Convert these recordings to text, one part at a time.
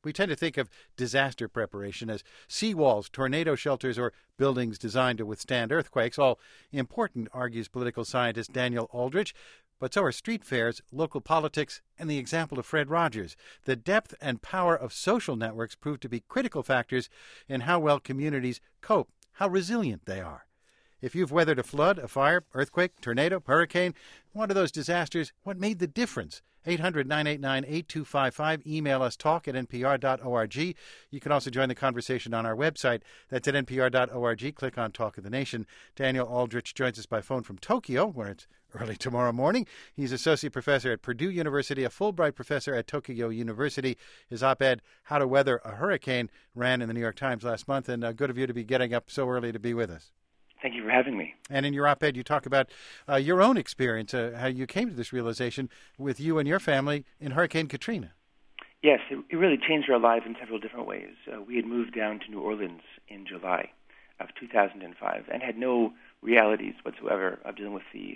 We tend to think of disaster preparation as seawalls, tornado shelters, or buildings designed to withstand earthquakes. All important, argues political scientist Daniel Aldrich. But so are street fairs, local politics, and the example of Fred Rogers. The depth and power of social networks prove to be critical factors in how well communities cope, how resilient they are. If you've weathered a flood, a fire, earthquake, tornado, hurricane, one of those disasters, what made the difference? 800-989-8255. Email us talk@npr.org. You can also join the conversation on our website. That's at npr.org. Click on Talk of the Nation. Daniel Aldrich joins us by phone from Tokyo, where it's early tomorrow morning. He's associate professor at Purdue University, a Fulbright professor at Tokyo University. His op-ed, How to Weather a Hurricane, ran in the New York Times last month, and good of you to be getting up so early to be with us. Thank you for having me. And in your op-ed, you talk about your own experience, how you came to this realization with you and your family in Hurricane Katrina. Yes, it really changed our lives in several different ways. We had moved down to New Orleans in July of 2005 and had no realities whatsoever of dealing with the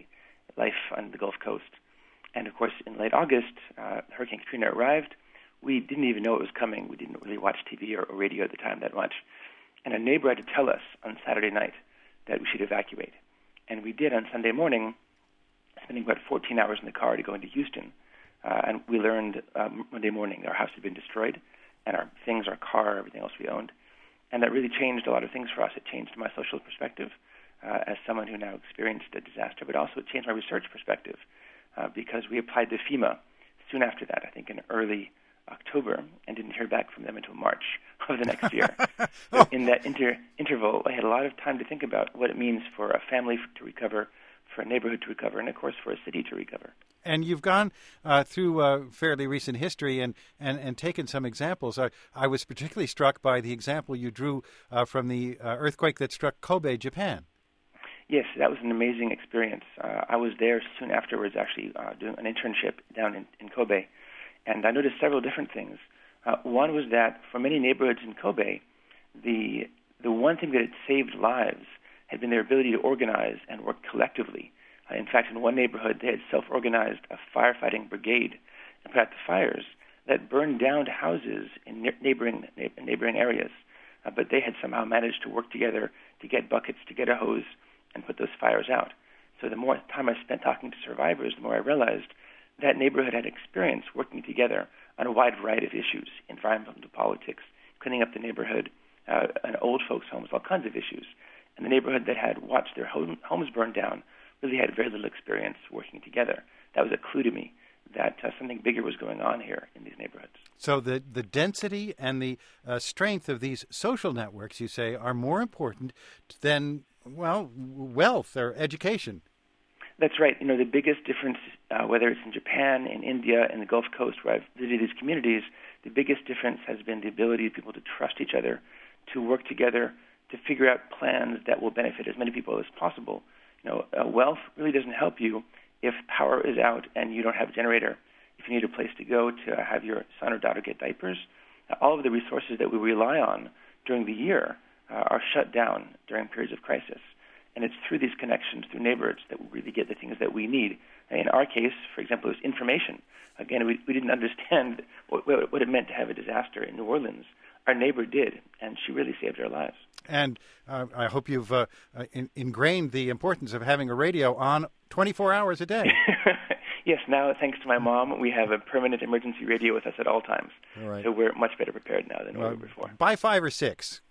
life on the Gulf Coast. And, of course, in late August, Hurricane Katrina arrived. We didn't even know it was coming. We didn't really watch TV or radio at the time that much. And a neighbor had to tell us on Saturday night that we should evacuate. And we did on Sunday morning, spending about 14 hours in the car to go into Houston. And we learned Monday morning our house had been destroyed, and our things, our car, everything else we owned. And that really changed a lot of things for us. It changed my social perspective as someone who now experienced a disaster, but also it changed my research perspective because we applied to FEMA soon after that, I think in early October, and didn't hear back from them until March of the next year. So in that interval, I had a lot of time to think about what it means for a family to recover, for a neighborhood to recover, and, of course, for a city to recover. And you've gone through fairly recent history and taken some examples. I was particularly struck by the example you drew from the earthquake that struck Kobe, Japan. Yes, that was an amazing experience. I was there soon afterwards, actually, doing an internship down in Kobe. And I noticed several different things. One was that for many neighborhoods in Kobe, the one thing that had saved lives had been their ability to organize and work collectively. In fact, in one neighborhood, they had self-organized a firefighting brigade and put out the fires that burned down houses in neighboring areas. But they had somehow managed to work together to get buckets, to get a hose, and put those fires out. So the more time I spent talking to survivors, the more I realized that neighborhood had experience working together on a wide variety of issues, environmental politics, cleaning up the neighborhood, and old folks' homes, all kinds of issues. And the neighborhood that had watched their homes burn down really had very little experience working together. That was a clue to me that something bigger was going on here in these neighborhoods. So the density and the strength of these social networks, you say, are more important than, well, wealth or education. That's right. You know, the biggest difference, whether it's in Japan, in India, in the Gulf Coast, where I've visited these communities, the biggest difference has been the ability of people to trust each other, to work together, to figure out plans that will benefit as many people as possible. You know, wealth really doesn't help you if power is out and you don't have a generator, if you need a place to go to have your son or daughter get diapers. All of the resources that we rely on during the year are shut down during periods of crisis. And it's through these connections, through neighborhoods, that we really get the things that we need. In our case, for example, it was information. Again, we didn't understand what it meant to have a disaster in New Orleans. Our neighbor did, and she really saved our lives. And I hope you've ingrained the importance of having a radio on 24 hours a day. Yes, now, thanks to my mom, we have a permanent emergency radio with us at all times. All right. So we're much better prepared now than we were before. Buy 5 or 6.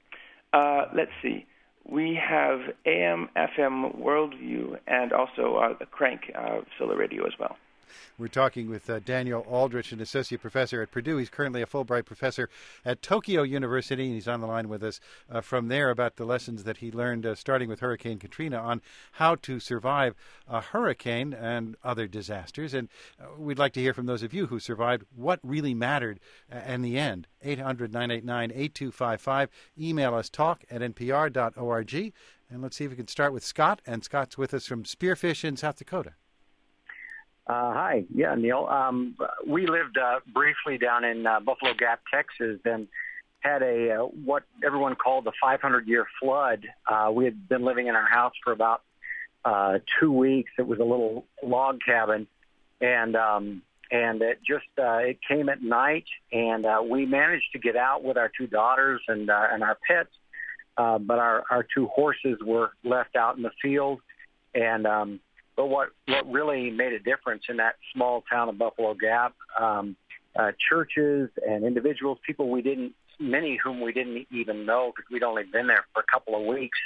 Let's see. We have AM, FM, Worldview, and also a Crank solar radio as well. We're talking with Daniel Aldrich, an associate professor at Purdue. He's currently a Fulbright professor at Tokyo University, and he's on the line with us from there about the lessons that he learned starting with Hurricane Katrina on how to survive a hurricane and other disasters. And we'd like to hear from those of you who survived what really mattered in the end. 800-989-8255. Email us talk@npr.org. And let's see if we can start with Scott. And Scott's with us from Spearfish in South Dakota. Hi. Yeah, Neil. We lived briefly down in Buffalo Gap, Texas, and had what everyone called the 500-year flood. We had been living in our house for about 2 weeks. It was a little log cabin, and and it came at night, and we managed to get out with our two daughters and our pets, but our two horses were left out in the field. And but what really made a difference in that small town of Buffalo Gap, churches and individuals, many whom we didn't even know because we'd only been there for a couple of weeks,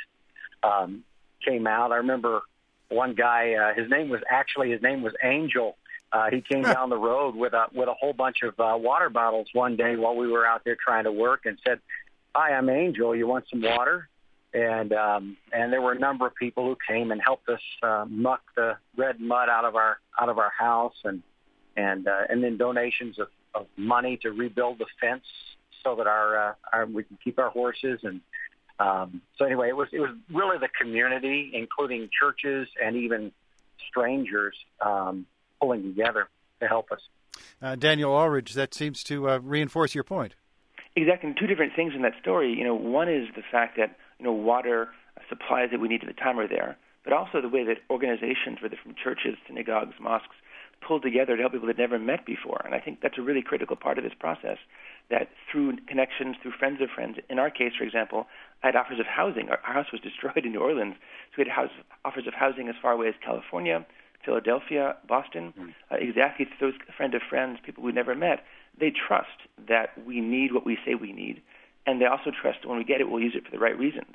came out. I remember one guy, his name was Angel. He came down the road with a whole bunch of water bottles one day while we were out there trying to work, and said, "Hi, I'm Angel. You want some water?" And there were a number of people who came and helped us muck the red mud out of our house, and then donations of money to rebuild the fence so that we can keep our horses. And so anyway, it was really the community, including churches and even strangers, pulling together to help us. Daniel Aldrich, that seems to reinforce your point. Exactly. Two different things in that story. One is the fact that water supplies that we need at the time are there, but also the way that organizations, whether from churches, synagogues, mosques, pulled together to help people they'd never met before. And I think that's a really critical part of this process, that through connections, through friends of friends. In our case, for example, I had offers of housing. Our house was destroyed in New Orleans, so we had offers of housing as far away as California, Philadelphia, Boston, exactly through those friend of friends, people we never met. They trust that we need what we say we need, and they also trust that when we get it, we'll use it for the right reasons.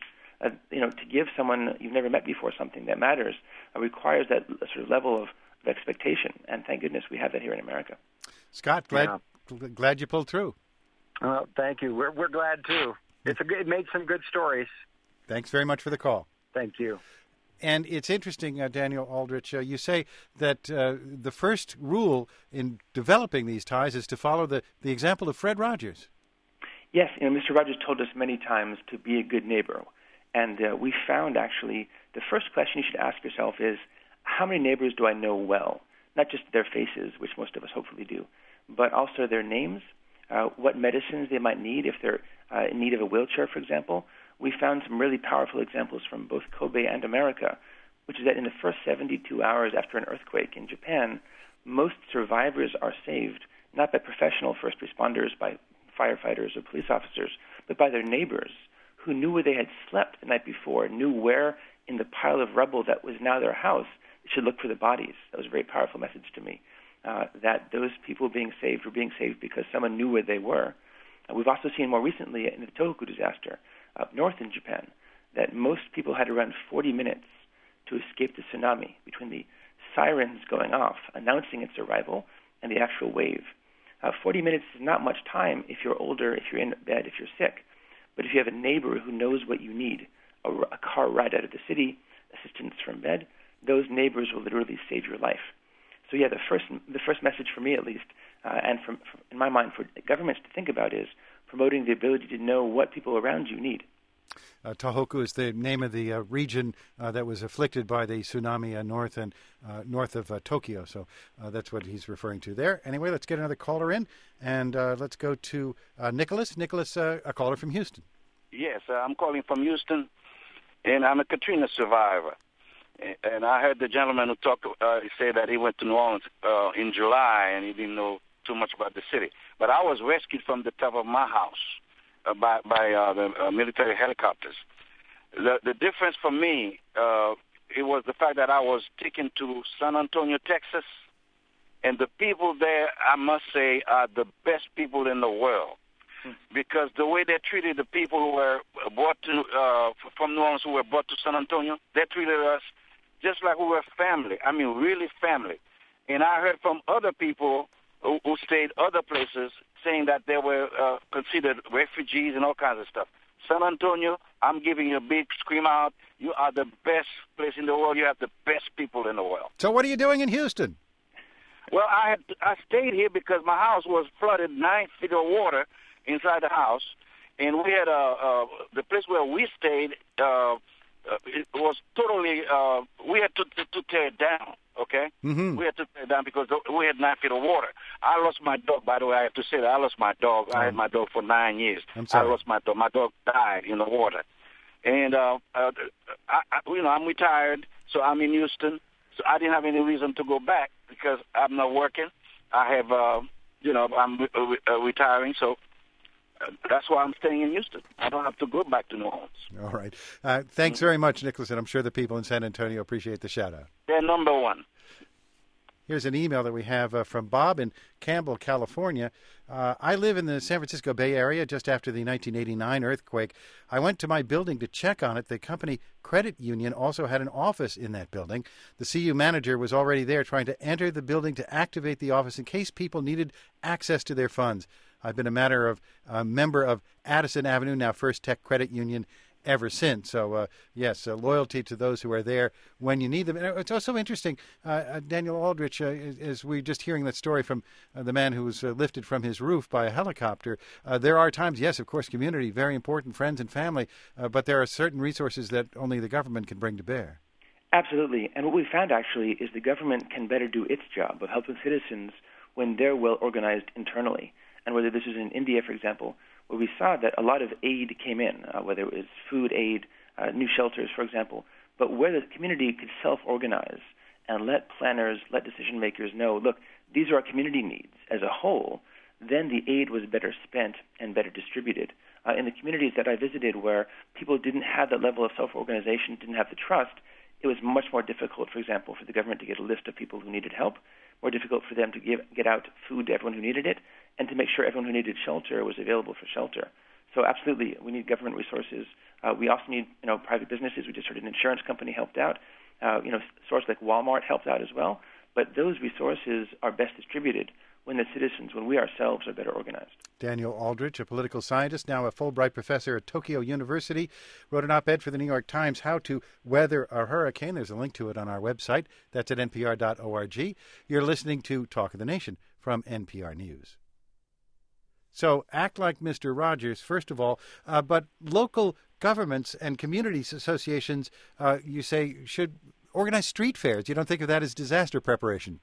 To give someone you've never met before something that matters requires that sort of level of expectation, and thank goodness we have that here in America. Scott, glad you pulled through. Thank you. We're glad too. It made some good stories. Thanks very much for the call. Thank you. And it's interesting, Daniel Aldrich, you say that the first rule in developing these ties is to follow the example of Fred Rogers. Yes, Mr. Rogers told us many times to be a good neighbor. And we found, actually, the first question you should ask yourself is, how many neighbors do I know well? Not just their faces, which most of us hopefully do, but also their names, what medicines they might need if they're in need of a wheelchair, for example. We found some really powerful examples from both Kobe and America, which is that in the first 72 hours after an earthquake in Japan, most survivors are saved not by professional first responders, by firefighters or police officers, but by their neighbors who knew where they had slept the night before, knew where in the pile of rubble that was now their house they should look for the bodies. That was a very powerful message to me, that those people being saved were being saved because someone knew where they were. We've also seen more recently in the Tohoku disaster up north in Japan that most people had around 40 minutes to escape the tsunami between the sirens going off, announcing its arrival, and the actual wave. 40 minutes is not much time if you're older, if you're in bed, if you're sick. But if you have a neighbor who knows what you need, a car ride out of the city, assistance from bed, those neighbors will literally save your life. So yeah, the first message for me at least, and from in my mind for governments to think about is promoting the ability to know what people around you need. Tohoku is the name of the region that was afflicted by the tsunami north of Tokyo. So that's what he's referring to there. Anyway, let's get another caller in, and let's go to Nicholas. Nicholas, a caller from Houston. Yes, I'm calling from Houston, and I'm a Katrina survivor. And I heard the gentleman who talked, he said that he went to New Orleans in July, and he didn't know too much about the city. But I was rescued from the top of my house by the military helicopters. The difference for me, it was the fact that I was taken to San Antonio, Texas, and the people there, I must say, are the best people in the world. Because the way they treated the people who were brought to from New Orleans, who were brought to San Antonio, they treated us just like we were family. I mean, really family. And I heard from other people who stayed other places saying that they were considered refugees and all kinds of stuff. San Antonio, I'm giving you a big scream out. You are the best place in the world. You have the best people in the world. So what are you doing in Houston? Well, I stayed here because my house was flooded 9 feet of water inside the house, and we had the place where we stayed. It was totally. We had to tear it down. Okay, we had to tear it down because we had 9 feet of water. I lost my dog. By the way, I have to say that I lost my dog. I had my dog for 9 years. I'm sorry. I lost my dog. My dog died in the water, and I'm retired, so I'm in Houston. So I didn't have any reason to go back because I'm not working. I have, I'm retiring, so that's why I'm staying in Houston. I don't have to go back to New Orleans. All right. Thanks very much, Nicholas, and I'm sure the people in San Antonio appreciate the shout-out. They're number one. Here's an email that we have from Bob in Campbell, California. I live in the San Francisco Bay Area just after the 1989 earthquake. I went to my building to check on it. The company credit union also had an office in that building. The CU manager was already there trying to enter the building to activate the office in case people needed access to their funds. I've been a member of Addison Avenue, now First Tech Credit Union, ever since. So, yes, loyalty to those who are there when you need them. And it's also interesting, Daniel Aldrich, as we're just hearing that story from the man who was lifted from his roof by a helicopter, there are times, yes, of course, community, very important, friends and family, but there are certain resources that only the government can bring to bear. Absolutely. And what we found, actually, is the government can better do its job of helping citizens when they're well organized internally. And whether this is in India, for example, where we saw that a lot of aid came in, whether it was food aid, new shelters, for example, but where the community could self-organize and let planners, let decision makers know, look, these are our community needs as a whole, then the aid was better spent and better distributed. In the communities that I visited where people didn't have that level of self-organization, didn't have the trust, it was much more difficult, for example, for the government to get a list of people who needed help, more difficult for them to get out food to everyone who needed it, and to make sure everyone who needed shelter was available for shelter. So absolutely, we need government resources. We also need, private businesses. We just heard an insurance company helped out. Stores like Walmart helped out as well. But those resources are best distributed when the citizens, when we ourselves are better organized. Daniel Aldrich, a political scientist, now a Fulbright professor at Tokyo University, wrote an op-ed for the New York Times, How to Weather a Hurricane. There's a link to it on our website. That's at npr.org. You're listening to Talk of the Nation from NPR News. So act like Mr. Rogers, first of all, but local governments and communities associations, you say, should organize street fairs. You don't think of that as disaster preparation?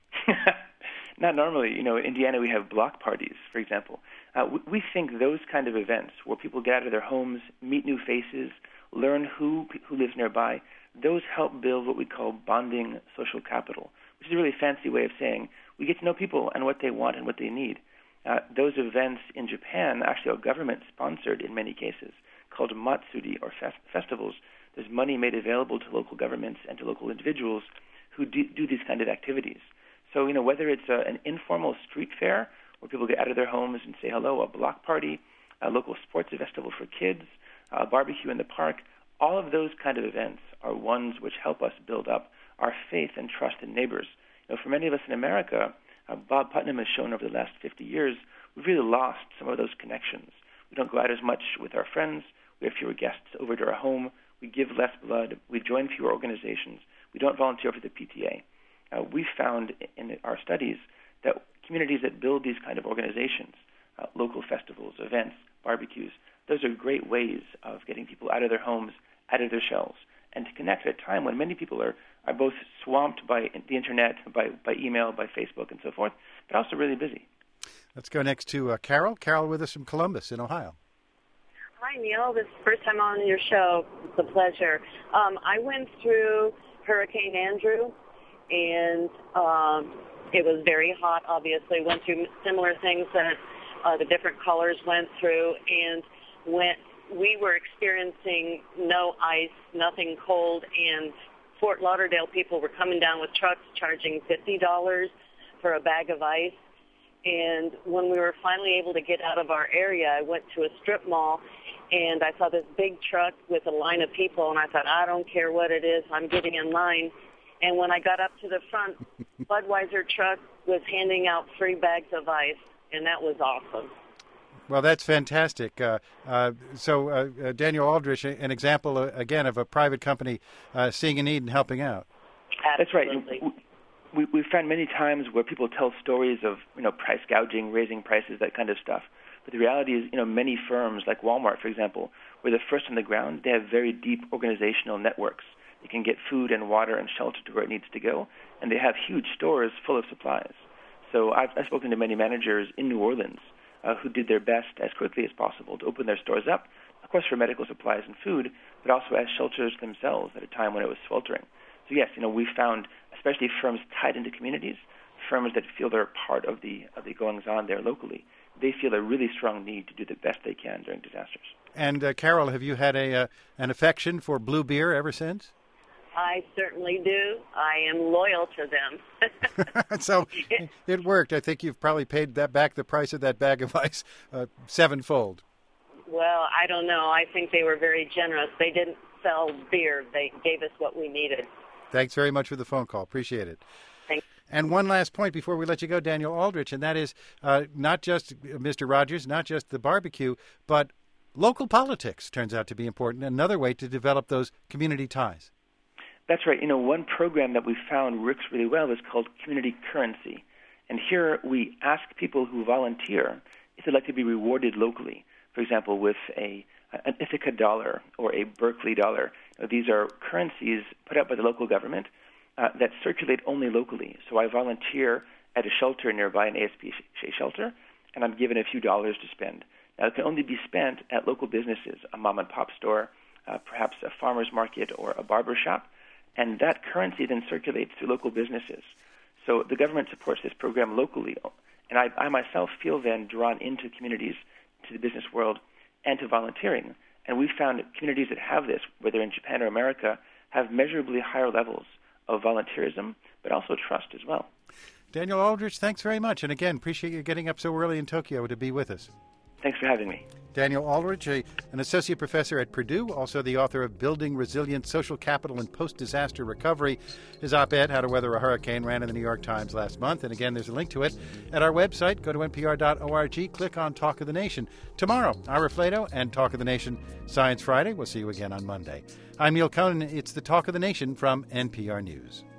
Not normally. In Indiana we have block parties, for example. We think those kind of events where people get out of their homes, meet new faces, learn who lives nearby, those help build what we call bonding social capital, which is a really fancy way of saying we get to know people and what they want and what they need. Those events in Japan actually are government-sponsored in many cases, called matsuri, or festivals. There's money made available to local governments and to local individuals who do these kind of activities. So, whether it's an informal street fair where people get out of their homes and say hello, a block party, a local sports festival for kids, a barbecue in the park, all of those kind of events are ones which help us build up our faith and trust in neighbors. For many of us in America, Bob Putnam has shown over the last 50 years, we've really lost some of those connections. We don't go out as much with our friends. We have fewer guests over to our home. We give less blood. We join fewer organizations. We don't volunteer for the PTA. We found in our studies that communities that build these kind of organizations, local festivals, events, barbecues, those are great ways of getting people out of their homes, out of their shells, and to connect at a time when many people are both swamped by the internet, by email, by Facebook, and so forth, but also really busy. Let's go next to Carol. Carol with us from Columbus in Ohio. Hi, Neil. This is the first time on your show. It's a pleasure. I went through Hurricane Andrew, and it was very hot, obviously. Went through similar things that the different colors went through, and we were experiencing no ice, nothing cold, and Fort Lauderdale people were coming down with trucks charging $50 for a bag of ice. And when we were finally able to get out of our area, I went to a strip mall, and I saw this big truck with a line of people, and I thought, I don't care what it is, I'm getting in line. And when I got up to the front, Budweiser truck was handing out free bags of ice, and that was awesome. Well, that's fantastic. So Daniel Aldrich, an example, again, of a private company seeing a need and helping out. Absolutely. That's right. We've found many times where people tell stories of, price gouging, raising prices, that kind of stuff. But the reality is, many firms like Walmart, for example, were the first on the ground. They have very deep organizational networks. You can get food and water and shelter to where it needs to go, and they have huge stores full of supplies. So I've spoken to many managers in New Orleans who did their best as quickly as possible to open their stores up, of course for medical supplies and food, but also as shelters themselves at a time when it was sweltering. So yes, we found, especially firms tied into communities, firms that feel they're part of the goings-on there locally, they feel a really strong need to do the best they can during disasters. And Carol, have you had an affection for Blue Beer ever since? I certainly do. I am loyal to them. So it worked. I think you've probably paid back the price of that bag of ice sevenfold. Well, I don't know. I think they were very generous. They didn't sell beer. They gave us what we needed. Thanks very much for the phone call. Appreciate it. Thanks. And one last point before we let you go, Daniel Aldrich, and that is not just Mr. Rogers, not just the barbecue, but local politics turns out to be important, another way to develop those community ties. That's right. One program that we found works really well is called Community Currency. And here we ask people who volunteer if they'd like to be rewarded locally. For example, with an Ithaca dollar or a Berkeley dollar. These are currencies put out by the local government that circulate only locally. So I volunteer at a shelter nearby, an ASPCA shelter, and I'm given a few dollars to spend. Now, it can only be spent at local businesses, a mom-and-pop store, perhaps a farmer's market or a barber shop, and that currency then circulates through local businesses. So the government supports this program locally, and I myself feel then drawn into communities, to the business world, and to volunteering. And we've found that communities that have this, whether in Japan or America, have measurably higher levels of volunteerism, but also trust as well. Daniel Aldrich, thanks very much. And again, appreciate you getting up so early in Tokyo to be with us. Thanks for having me. Daniel Aldrich, an associate professor at Purdue, also the author of Building Resilient Social Capital and Post-Disaster Recovery. His op-ed, How to Weather a Hurricane, ran in the New York Times last month. And again, there's a link to it at our website. Go to npr.org, click on Talk of the Nation. Tomorrow, Ira Flato and Talk of the Nation Science Friday. We'll see you again on Monday. I'm Neil Conan. It's the Talk of the Nation from NPR News.